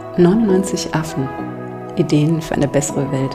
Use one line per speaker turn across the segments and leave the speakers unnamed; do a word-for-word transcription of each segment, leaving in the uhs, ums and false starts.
neunundneunzig Affen. Ideen für eine bessere Welt.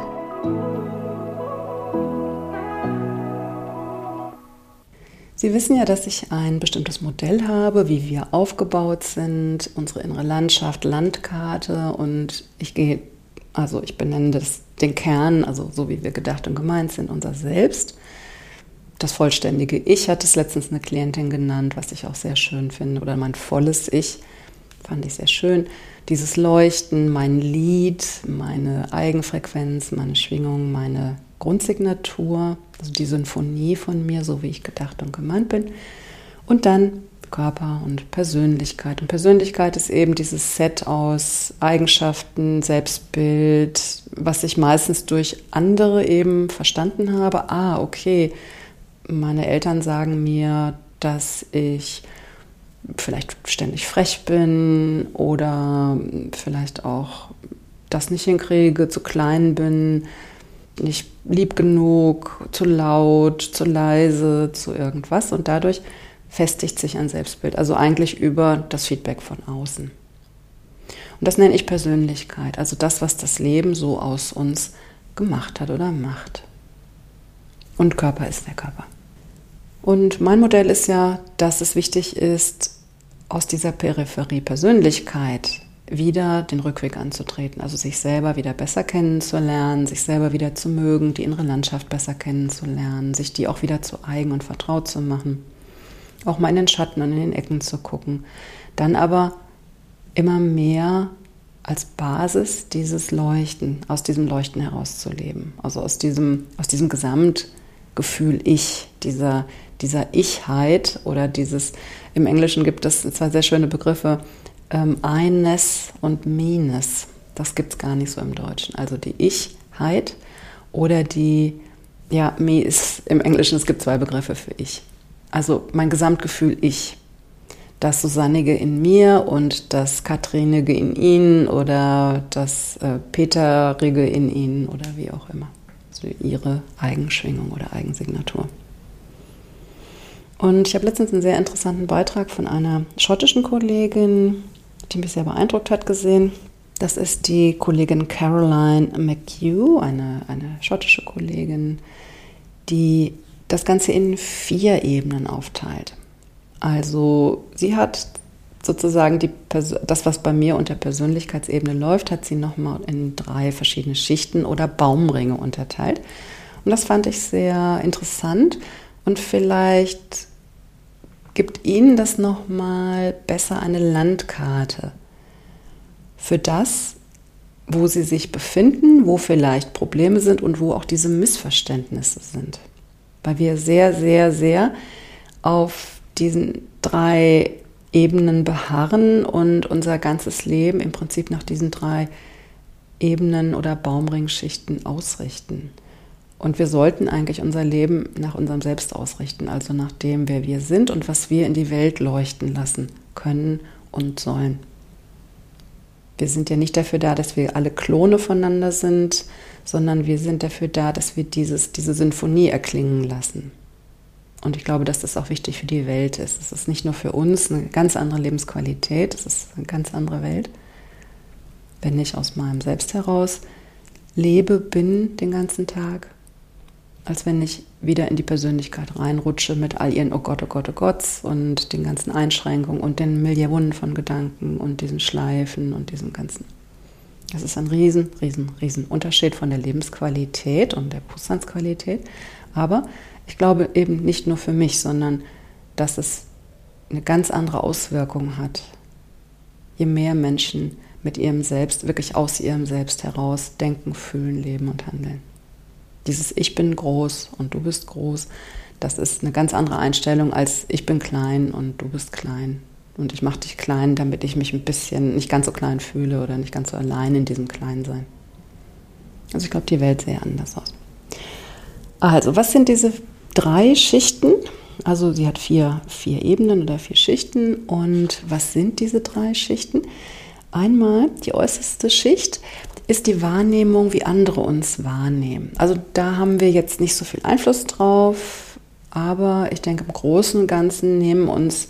Sie wissen ja, dass ich ein bestimmtes Modell habe, wie wir aufgebaut sind, unsere innere Landschaft, Landkarte, und ich gehe, also ich benenne das den Kern, also so wie wir gedacht und gemeint sind, unser Selbst. Das vollständige Ich hat es letztens eine Klientin genannt, was ich auch sehr schön finde, oder mein volles Ich, fand ich sehr schön. Dieses Leuchten, mein Lied, meine Eigenfrequenz, meine Schwingung, meine Grundsignatur, also die Symphonie von mir, so wie ich gedacht und gemeint bin. Und dann Körper und Persönlichkeit. Und Persönlichkeit ist eben dieses Set aus Eigenschaften, Selbstbild, was ich meistens durch andere eben verstanden habe. Ah, okay, meine Eltern sagen mir, dass ich vielleicht ständig frech bin oder vielleicht auch das nicht hinkriege, zu klein bin, nicht lieb genug, zu laut, zu leise, zu irgendwas. Und dadurch festigt sich ein Selbstbild, also eigentlich über das Feedback von außen. Und das nenne ich Persönlichkeit, also das, was das Leben so aus uns gemacht hat oder macht. Und Körper ist der Körper. Und mein Modell ist ja, dass es wichtig ist, aus dieser Peripherie Persönlichkeit wieder den Rückweg anzutreten, also sich selber wieder besser kennenzulernen, sich selber wieder zu mögen, die innere Landschaft besser kennenzulernen, sich die auch wieder zu eigen und vertraut zu machen, auch mal in den Schatten und in den Ecken zu gucken, dann aber immer mehr als Basis dieses Leuchten, aus diesem Leuchten herauszuleben, also aus diesem, aus diesem Gesamtgefühl Ich, dieser, dieser Ich-Heit oder dieses, im Englischen gibt es zwei sehr schöne Begriffe, ähm, I-ness und Me-ness. Das gibt es gar nicht so im Deutschen. Also die Ich-Heit oder die, ja, Me ist im Englischen, es gibt zwei Begriffe für Ich. Also mein Gesamtgefühl Ich. Das Susannige in mir und das Katrinige in Ihnen oder das äh, Peterige in Ihnen oder wie auch immer. Also ihre Eigenschwingung oder Eigensignatur. Und ich habe letztens einen sehr interessanten Beitrag von einer schottischen Kollegin, die mich sehr beeindruckt hat, gesehen. Das ist die Kollegin Caroline McHugh, eine, eine schottische Kollegin, die das Ganze in vier Ebenen aufteilt. Also sie hat sozusagen die Pers- das, was bei mir unter Persönlichkeitsebene läuft, hat sie nochmal in drei verschiedene Schichten oder Baumringe unterteilt. Und das fand ich sehr interessant und vielleicht gibt Ihnen das nochmal besser eine Landkarte für das, wo Sie sich befinden, wo vielleicht Probleme sind und wo auch diese Missverständnisse sind. Weil wir sehr, sehr, sehr auf diesen drei Ebenen beharren und unser ganzes Leben im Prinzip nach diesen drei Ebenen oder Baumringschichten ausrichten. Und wir sollten eigentlich unser Leben nach unserem Selbst ausrichten, also nach dem, wer wir sind und was wir in die Welt leuchten lassen können und sollen. Wir sind ja nicht dafür da, dass wir alle Klone voneinander sind, sondern wir sind dafür da, dass wir dieses, diese Symphonie erklingen lassen. Und ich glaube, dass das auch wichtig für die Welt ist. Es ist nicht nur für uns eine ganz andere Lebensqualität, es ist eine ganz andere Welt. Wenn ich aus meinem Selbst heraus lebe, bin den ganzen Tag, als wenn ich wieder in die Persönlichkeit reinrutsche mit all ihren Oh Gott, oh Gott, oh Gott und den ganzen Einschränkungen und den Millionen von Gedanken und diesen Schleifen und diesem ganzen. Das ist ein riesen, riesen, riesen Unterschied von der Lebensqualität und der Bewusstseinsqualität. Aber ich glaube eben nicht nur für mich, sondern dass es eine ganz andere Auswirkung hat, je mehr Menschen mit ihrem Selbst, wirklich aus ihrem Selbst heraus denken, fühlen, leben und handeln. Dieses Ich bin groß und du bist groß, das ist eine ganz andere Einstellung als ich bin klein und du bist klein. Und ich mache dich klein, damit ich mich ein bisschen nicht ganz so klein fühle oder nicht ganz so allein in diesem Kleinsein. Also ich glaube, die Welt sähe anders aus. Also, was sind diese drei Schichten? Also sie hat vier, vier Ebenen oder vier Schichten. Und was sind diese drei Schichten? Einmal die äußerste Schicht ist die Wahrnehmung, wie andere uns wahrnehmen. Also da haben wir jetzt nicht so viel Einfluss drauf, aber ich denke, im Großen und Ganzen nehmen uns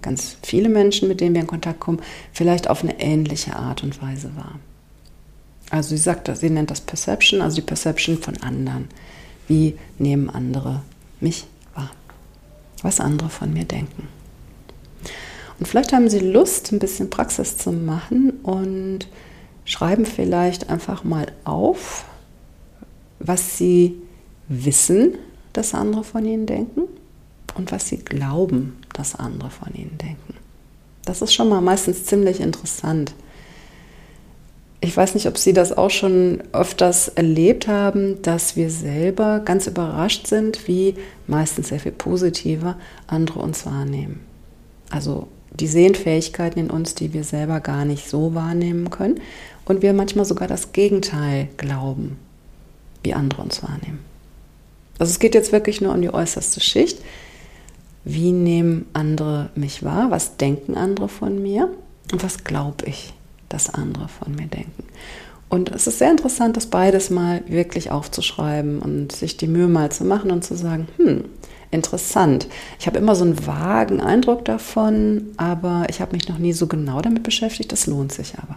ganz viele Menschen, mit denen wir in Kontakt kommen, vielleicht auf eine ähnliche Art und Weise wahr. Also sie sagt, sie nennt das Perception, also die Perception von anderen. Wie nehmen andere mich wahr? Was andere von mir denken. Und vielleicht haben Sie Lust, ein bisschen Praxis zu machen und schreiben vielleicht einfach mal auf, was Sie wissen, dass andere von Ihnen denken und was Sie glauben, dass andere von Ihnen denken. Das ist schon mal meistens ziemlich interessant. Ich weiß nicht, ob Sie das auch schon öfters erlebt haben, dass wir selber ganz überrascht sind, wie meistens sehr viel positiver andere uns wahrnehmen. Also die sehen Fähigkeiten in uns, die wir selber gar nicht so wahrnehmen können und wir manchmal sogar das Gegenteil glauben, wie andere uns wahrnehmen. Also es geht jetzt wirklich nur um die äußerste Schicht. Wie nehmen andere mich wahr? Was denken andere von mir? Und was glaube ich, dass andere von mir denken? Und es ist sehr interessant, das beides mal wirklich aufzuschreiben und sich die Mühe mal zu machen und zu sagen, hm, interessant. Ich habe immer so einen vagen Eindruck davon, aber ich habe mich noch nie so genau damit beschäftigt. Das lohnt sich aber.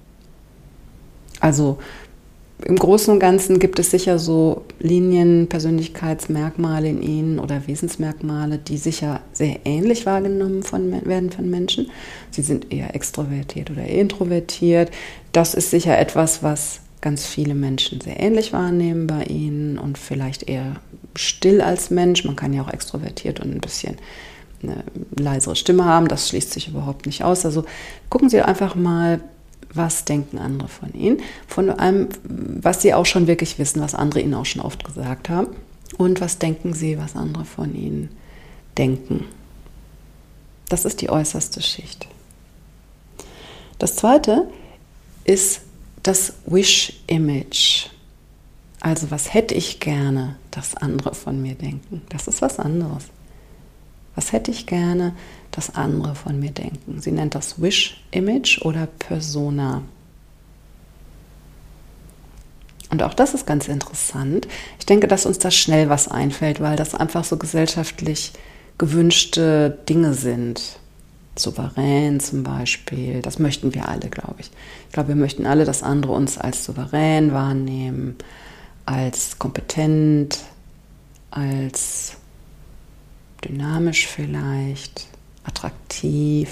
Also im Großen und Ganzen gibt es sicher so Linien, Persönlichkeitsmerkmale in ihnen oder Wesensmerkmale, die sicher sehr ähnlich wahrgenommen von, werden von Menschen. Sie sind eher extrovertiert oder introvertiert. Das ist sicher etwas, was ganz viele Menschen sehr ähnlich wahrnehmen bei ihnen und vielleicht eher still als Mensch. Man kann ja auch extrovertiert und ein bisschen eine leisere Stimme haben. Das schließt sich überhaupt nicht aus. Also gucken Sie einfach mal, was denken andere von Ihnen, von allem, was Sie auch schon wirklich wissen, was andere Ihnen auch schon oft gesagt haben und was denken Sie, was andere von Ihnen denken. Das ist die äußerste Schicht. Das zweite ist das Wish-Image. Also was hätte ich gerne, dass andere von mir denken? Das ist was anderes. Was hätte ich gerne, dass andere von mir denken? Sie nennt das Wish-Image oder Persona. Und auch das ist ganz interessant. Ich denke, dass uns da schnell was einfällt, weil das einfach so gesellschaftlich gewünschte Dinge sind. Souverän zum Beispiel, das möchten wir alle, glaube ich. Ich glaube, wir möchten alle, dass andere uns als souverän wahrnehmen, als kompetent, als dynamisch vielleicht, attraktiv,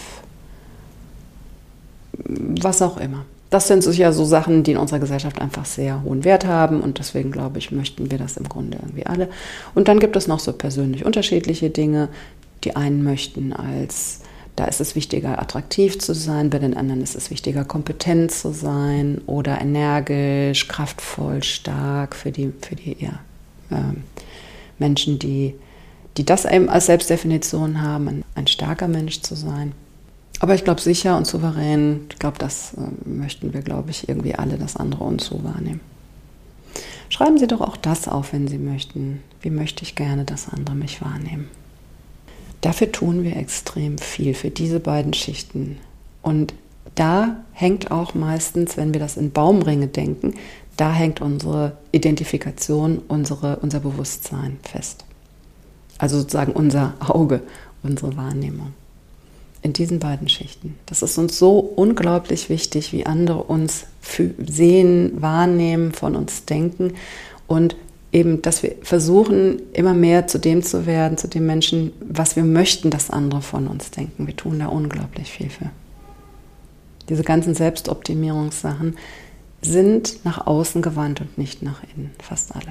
was auch immer. Das sind sicher so Sachen, die in unserer Gesellschaft einfach sehr hohen Wert haben und deswegen, glaube ich, möchten wir das im Grunde irgendwie alle. Und dann gibt es noch so persönlich unterschiedliche Dinge. Die einen möchten als, da ist es wichtiger, attraktiv zu sein, bei den anderen ist es wichtiger, kompetent zu sein oder energisch, kraftvoll, stark für die, für die ja, äh, Menschen, die die das eben als Selbstdefinition haben, ein, ein starker Mensch zu sein. Aber ich glaube, sicher und souverän, ich glaube, das äh, möchten wir, glaube ich, irgendwie alle, dass andere uns so wahrnehmen. Schreiben Sie doch auch das auf, wenn Sie möchten. Wie möchte ich gerne, dass andere mich wahrnehmen? Dafür tun wir extrem viel, für diese beiden Schichten. Und da hängt auch meistens, wenn wir das in Baumringe denken, da hängt unsere Identifikation, unsere, unser Bewusstsein fest. Also sozusagen unser Auge, unsere Wahrnehmung. In diesen beiden Schichten. Das ist uns so unglaublich wichtig, wie andere uns sehen, wahrnehmen, von uns denken und eben, dass wir versuchen, immer mehr zu dem zu werden, zu dem Menschen, was wir möchten, dass andere von uns denken. Wir tun da unglaublich viel für. Diese ganzen Selbstoptimierungssachen sind nach außen gewandt und nicht nach innen, fast alle.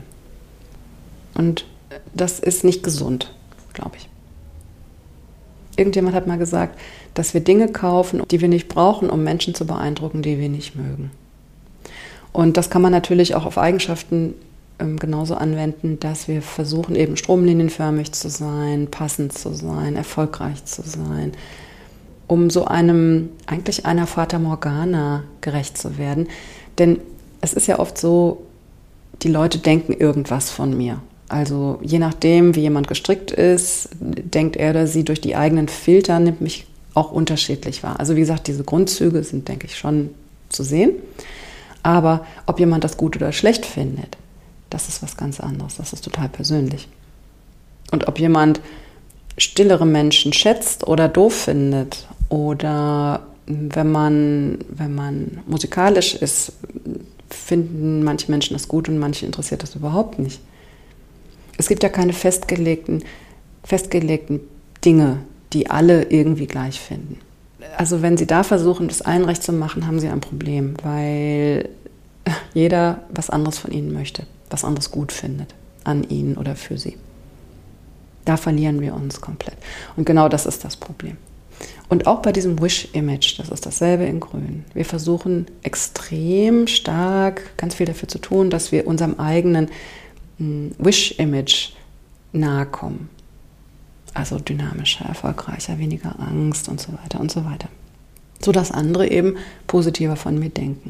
Und das ist nicht gesund, glaube ich. Irgendjemand hat mal gesagt, dass wir Dinge kaufen, die wir nicht brauchen, um Menschen zu beeindrucken, die wir nicht mögen. Und das kann man natürlich auch auf Eigenschaften ähm, genauso anwenden, dass wir versuchen, eben stromlinienförmig zu sein, passend zu sein, erfolgreich zu sein, um so einem, eigentlich einer Fata Morgana gerecht zu werden. Denn es ist ja oft so, die Leute denken irgendwas von mir. Also je nachdem, wie jemand gestrickt ist, denkt er oder sie durch die eigenen Filter, nimmt mich auch unterschiedlich wahr. Also wie gesagt, diese Grundzüge sind, denke ich, schon zu sehen. Aber ob jemand das gut oder schlecht findet, das ist was ganz anderes. Das ist total persönlich. Und ob jemand stillere Menschen schätzt oder doof findet oder wenn man, wenn man musikalisch ist, finden manche Menschen das gut und manche interessiert das überhaupt nicht. Es gibt ja keine festgelegten, festgelegten Dinge, die alle irgendwie gleich finden. Also wenn Sie da versuchen, das allen recht zu machen, haben Sie ein Problem, weil jeder was anderes von Ihnen möchte, was anderes gut findet an Ihnen oder für Sie. Da verlieren wir uns komplett. Und genau das ist das Problem. Und auch bei diesem Wish-Image, das ist dasselbe in Grün. Wir versuchen extrem stark ganz viel dafür zu tun, dass wir unserem eigenen Wish-Image nahe kommen. Also dynamischer, erfolgreicher, weniger Angst und so weiter und so weiter. Sodass andere eben positiver von mir denken.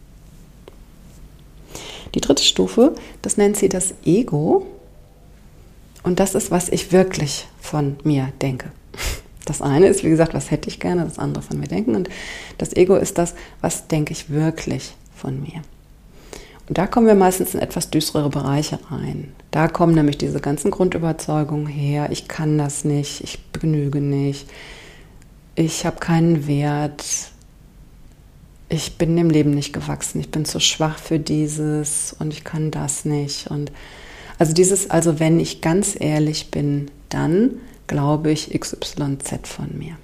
Die dritte Stufe, das nennt sie das Ego. Und das ist, was ich wirklich von mir denke. Das eine ist, wie gesagt, was hätte ich gerne, das andere von mir denken. Und das Ego ist das, was denke ich wirklich von mir. Und da kommen wir meistens in etwas düsterere Bereiche rein. Da kommen nämlich diese ganzen Grundüberzeugungen her. Ich kann das nicht, ich genüge nicht, ich habe keinen Wert, ich bin dem Leben nicht gewachsen, ich bin zu schwach für dieses und ich kann das nicht. Und also dieses, also wenn ich ganz ehrlich bin, dann glaube ich X Y Z von mir.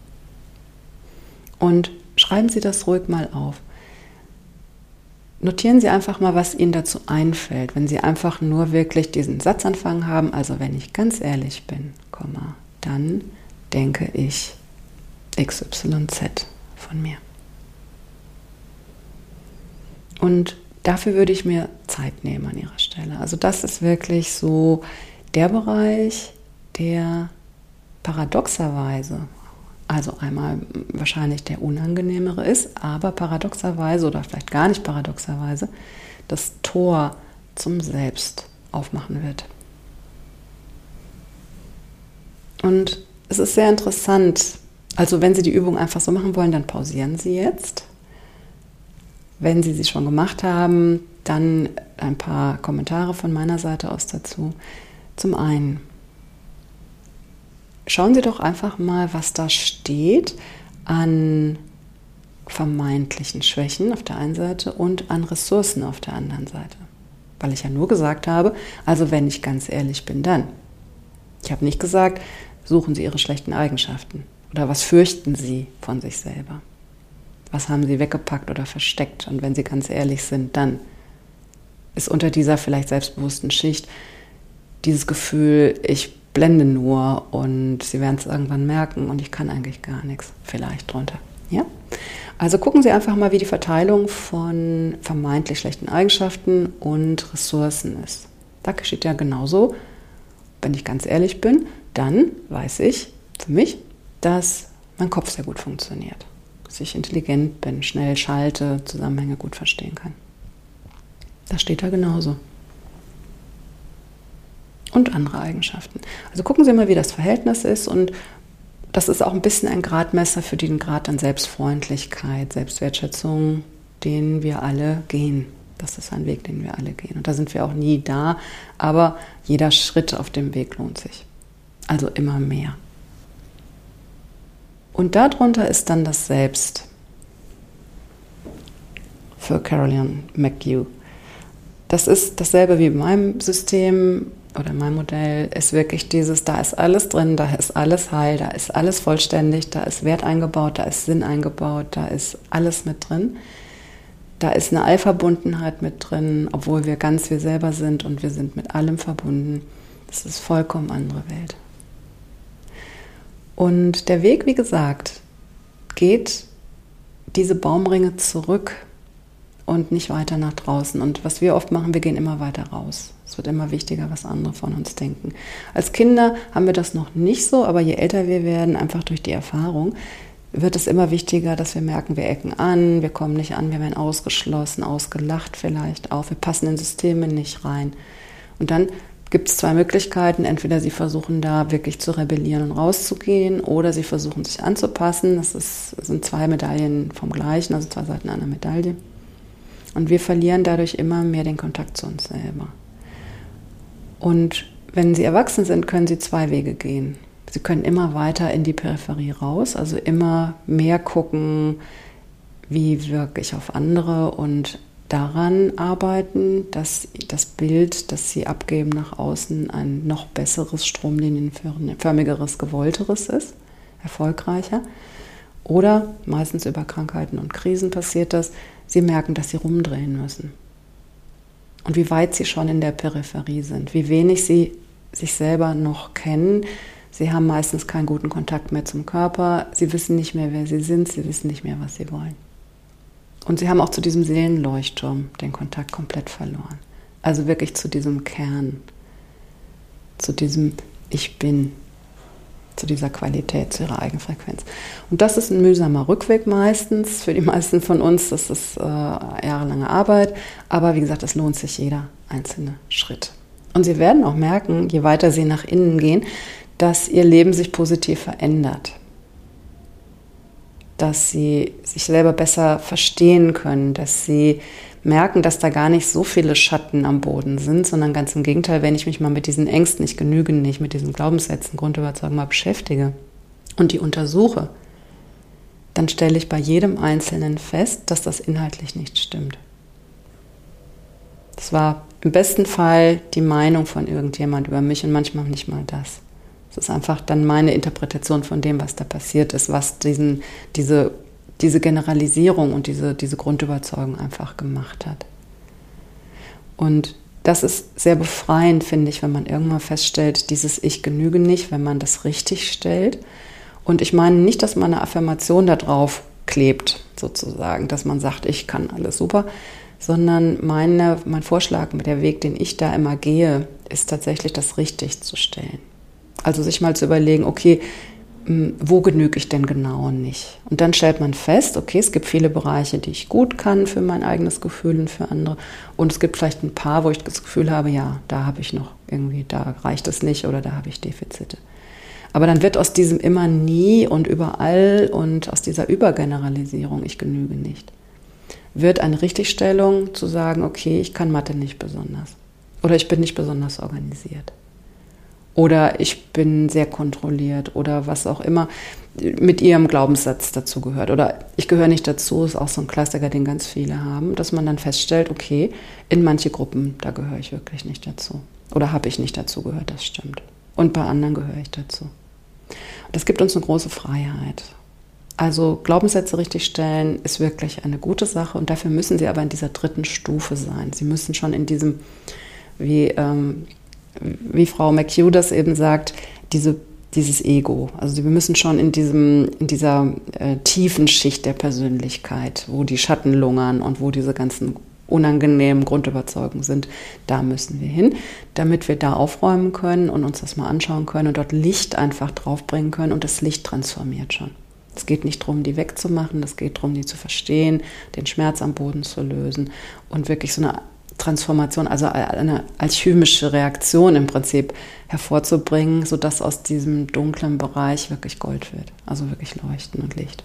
Und schreiben Sie das ruhig mal auf. Notieren Sie einfach mal, was Ihnen dazu einfällt, wenn Sie einfach nur wirklich diesen Satzanfang haben, also wenn ich ganz ehrlich bin, Komma, dann denke ich X Y Z von mir. Und dafür würde ich mir Zeit nehmen an Ihrer Stelle. Also das ist wirklich so der Bereich, der paradoxerweise, also einmal wahrscheinlich der unangenehmere ist, aber paradoxerweise oder vielleicht gar nicht paradoxerweise das Tor zum Selbst aufmachen wird. Und es ist sehr interessant, also wenn Sie die Übung einfach so machen wollen, dann pausieren Sie jetzt. Wenn Sie sie schon gemacht haben, dann ein paar Kommentare von meiner Seite aus dazu. Zum einen, schauen Sie doch einfach mal, was da steht an vermeintlichen Schwächen auf der einen Seite und an Ressourcen auf der anderen Seite. Weil ich ja nur gesagt habe, also wenn ich ganz ehrlich bin, dann. Ich habe nicht gesagt, suchen Sie Ihre schlechten Eigenschaften oder was fürchten Sie von sich selber. Was haben Sie weggepackt oder versteckt? Und wenn Sie ganz ehrlich sind, dann ist unter dieser vielleicht selbstbewussten Schicht dieses Gefühl, ich blende nur und Sie werden es irgendwann merken und ich kann eigentlich gar nichts vielleicht drunter. Ja? Also gucken Sie einfach mal, wie die Verteilung von vermeintlich schlechten Eigenschaften und Ressourcen ist. Da geschieht ja genauso. Wenn ich ganz ehrlich bin, dann weiß ich für mich, dass mein Kopf sehr gut funktioniert. Dass ich intelligent bin, schnell schalte, Zusammenhänge gut verstehen kann. Das steht da genauso. Und andere Eigenschaften. Also gucken Sie mal, wie das Verhältnis ist und das ist auch ein bisschen ein Gradmesser für den Grad an Selbstfreundlichkeit, Selbstwertschätzung, den wir alle gehen. Das ist ein Weg, den wir alle gehen. Und da sind wir auch nie da, aber jeder Schritt auf dem Weg lohnt sich. Also immer mehr. Und darunter ist dann das Selbst für Caroline McHugh. Das ist dasselbe wie in meinem System oder in meinem Modell, ist wirklich dieses, da ist alles drin, da ist alles heil, da ist alles vollständig, da ist Wert eingebaut, da ist Sinn eingebaut, da ist alles mit drin. Da ist eine Allverbundenheit mit drin, obwohl wir ganz wir selber sind und wir sind mit allem verbunden. Das ist vollkommen andere Welt. Und der Weg, wie gesagt, geht diese Baumringe zurück und nicht weiter nach draußen. Und was wir oft machen, wir gehen immer weiter raus. Es wird immer wichtiger, was andere von uns denken. Als Kinder haben wir das noch nicht so, aber je älter wir werden, einfach durch die Erfahrung, wird es immer wichtiger, dass wir merken, wir ecken an, wir kommen nicht an, wir werden ausgeschlossen, ausgelacht vielleicht auch, wir passen in Systeme nicht rein. Und dann gibt es zwei Möglichkeiten, entweder Sie versuchen da wirklich zu rebellieren und rauszugehen oder Sie versuchen sich anzupassen. Das, ist, das sind zwei Medaillen vom Gleichen, also zwei Seiten einer Medaille. Und wir verlieren dadurch immer mehr den Kontakt zu uns selber. Und wenn Sie erwachsen sind, können Sie zwei Wege gehen. Sie können immer weiter in die Peripherie raus, also immer mehr gucken, wie wirke ich auf andere und daran arbeiten, dass das Bild, das Sie abgeben nach außen, ein noch besseres, stromlinienförmigeres, gewollteres ist, erfolgreicher. Oder meistens über Krankheiten und Krisen passiert das, Sie merken, dass Sie rumdrehen müssen. Und wie weit Sie schon in der Peripherie sind, wie wenig Sie sich selber noch kennen. Sie haben meistens keinen guten Kontakt mehr zum Körper, Sie wissen nicht mehr, wer Sie sind, Sie wissen nicht mehr, was Sie wollen. Und Sie haben auch zu diesem Seelenleuchtturm den Kontakt komplett verloren. Also wirklich zu diesem Kern, zu diesem Ich Bin, zu dieser Qualität, zu Ihrer Eigenfrequenz. Und das ist ein mühsamer Rückweg meistens, für die meisten von uns, das ist äh, jahrelange Arbeit, aber wie gesagt, es lohnt sich jeder einzelne Schritt. Und Sie werden auch merken, je weiter Sie nach innen gehen, dass Ihr Leben sich positiv verändert. Dass Sie sich selber besser verstehen können, dass Sie merken, dass da gar nicht so viele Schatten am Boden sind, sondern ganz im Gegenteil, wenn ich mich mal mit diesen Ängsten, ich genüge nicht, mit diesen Glaubenssätzen, Grundüberzeugungen mal beschäftige und die untersuche, dann stelle ich bei jedem Einzelnen fest, dass das inhaltlich nicht stimmt. Das war im besten Fall die Meinung von irgendjemand über mich und manchmal nicht mal das. Es ist einfach dann meine Interpretation von dem, was da passiert ist, was diesen, diese, diese Generalisierung und diese, diese Grundüberzeugung einfach gemacht hat. Und das ist sehr befreiend, finde ich, wenn man irgendwann feststellt, dieses Ich genüge nicht, wenn man das richtig stellt. Und ich meine nicht, dass man eine Affirmation da drauf klebt, sozusagen, dass man sagt, ich kann alles super, sondern meine, mein Vorschlag, der Weg, den ich da immer gehe, ist tatsächlich das richtig zu stellen. Also sich mal zu überlegen, okay, wo genüge ich denn genau nicht? Und dann stellt man fest, okay, es gibt viele Bereiche, die ich gut kann für mein eigenes Gefühl und für andere. Und es gibt vielleicht ein paar, wo ich das Gefühl habe, ja, da habe ich noch irgendwie, da reicht es nicht oder da habe ich Defizite. Aber dann wird aus diesem immer nie und überall und aus dieser Übergeneralisierung, ich genüge nicht, wird eine Richtigstellung zu sagen, okay, ich kann Mathe nicht besonders. Oder ich bin nicht besonders organisiert. Oder ich bin sehr kontrolliert oder was auch immer mit ihrem Glaubenssatz dazu gehört. Oder ich gehöre nicht dazu, ist auch so ein Klassiker, den ganz viele haben, dass man dann feststellt, okay, in manche Gruppen, da gehöre ich wirklich nicht dazu. Oder habe ich nicht dazu gehört, das stimmt. Und bei anderen gehöre ich dazu. Und das gibt uns eine große Freiheit. Also Glaubenssätze richtigstellen ist wirklich eine gute Sache und dafür müssen sie aber in dieser dritten Stufe sein. Sie müssen schon in diesem, wie... Ähm, wie Frau McHugh das eben sagt, diese, dieses Ego. Also wir müssen schon in, diesem, in dieser äh, tiefen Schicht der Persönlichkeit, wo die Schatten lungern und wo diese ganzen unangenehmen Grundüberzeugungen sind, da müssen wir hin, damit wir da aufräumen können und uns das mal anschauen können und dort Licht einfach draufbringen können und das Licht transformiert schon. Es geht nicht darum, die wegzumachen, es geht darum, die zu verstehen, den Schmerz am Boden zu lösen und wirklich so eine Transformation, also eine alchemische Reaktion im Prinzip hervorzubringen, sodass aus diesem dunklen Bereich wirklich Gold wird, also wirklich Leuchten und Licht.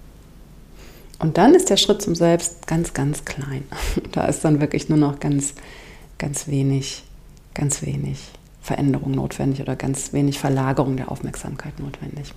Und dann ist der Schritt zum Selbst ganz, ganz klein. Da ist dann wirklich nur noch ganz, ganz wenig, ganz wenig Veränderung notwendig oder ganz wenig Verlagerung der Aufmerksamkeit notwendig.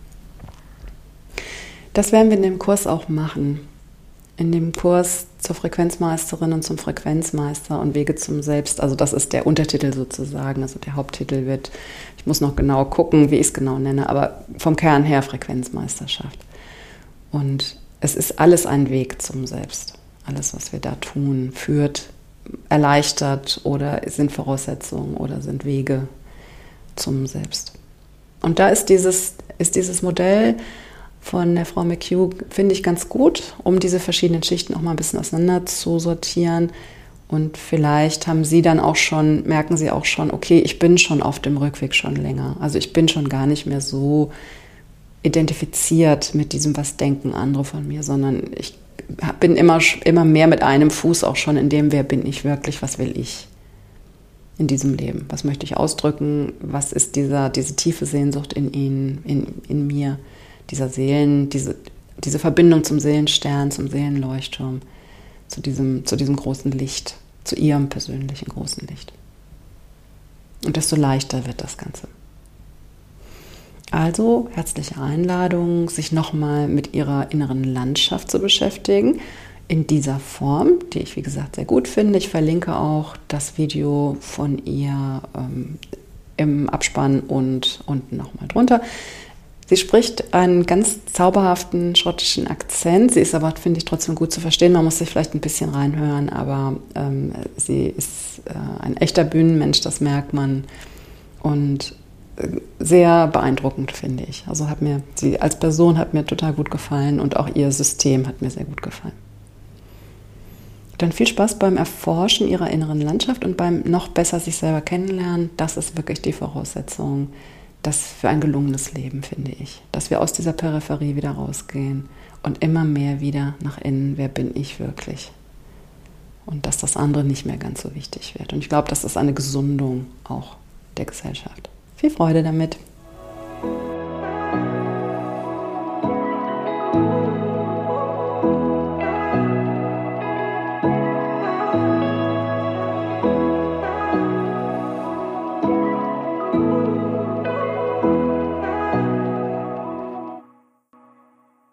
Das werden wir in dem Kurs auch machen. In dem Kurs zur Frequenzmeisterin und zum Frequenzmeister und Wege zum Selbst, also das ist der Untertitel sozusagen, also der Haupttitel wird, ich muss noch genau gucken, wie ich es genau nenne, aber vom Kern her Frequenzmeisterschaft. Und es ist alles ein Weg zum Selbst. Alles, was wir da tun, führt, erleichtert oder sind Voraussetzungen oder sind Wege zum Selbst. Und da ist dieses, ist dieses Modell von der Frau McHugh, finde ich ganz gut, um diese verschiedenen Schichten auch mal ein bisschen auseinander zu sortieren. Und vielleicht haben Sie dann auch schon, merken Sie auch schon, okay, ich bin schon auf dem Rückweg schon länger. Also ich bin schon gar nicht mehr so identifiziert mit diesem, was denken andere von mir, sondern ich bin immer, immer mehr mit einem Fuß auch schon in dem, wer bin ich wirklich, was will ich in diesem Leben? Was möchte ich ausdrücken? Was ist dieser, diese tiefe Sehnsucht in Ihnen, in, in mir? Dieser Seelen, diese, diese Verbindung zum Seelenstern, zum Seelenleuchtturm, zu diesem, zu diesem großen Licht, zu Ihrem persönlichen großen Licht. Und desto leichter wird das Ganze. Also herzliche Einladung, sich nochmal mit ihrer inneren Landschaft zu beschäftigen, in dieser Form, die ich wie gesagt sehr gut finde. Ich verlinke auch das Video von ihr ähm, im Abspann und unten nochmal drunter. Sie spricht einen ganz zauberhaften schottischen Akzent. Sie ist aber, finde ich, trotzdem gut zu verstehen. Man muss sich vielleicht ein bisschen reinhören, aber ähm, sie ist äh, ein echter Bühnenmensch, das merkt man. Und sehr beeindruckend, finde ich. Also hat mir, sie als Person hat mir total gut gefallen und auch ihr System hat mir sehr gut gefallen. Dann viel Spaß beim Erforschen ihrer inneren Landschaft und beim noch besser sich selber kennenlernen. Das ist wirklich die Voraussetzung das für ein gelungenes Leben, finde ich. Dass wir aus dieser Peripherie wieder rausgehen und immer mehr wieder nach innen, wer bin ich wirklich? Und dass das andere nicht mehr ganz so wichtig wird. Und ich glaube, das ist eine Gesundung auch der Gesellschaft. Viel Freude damit!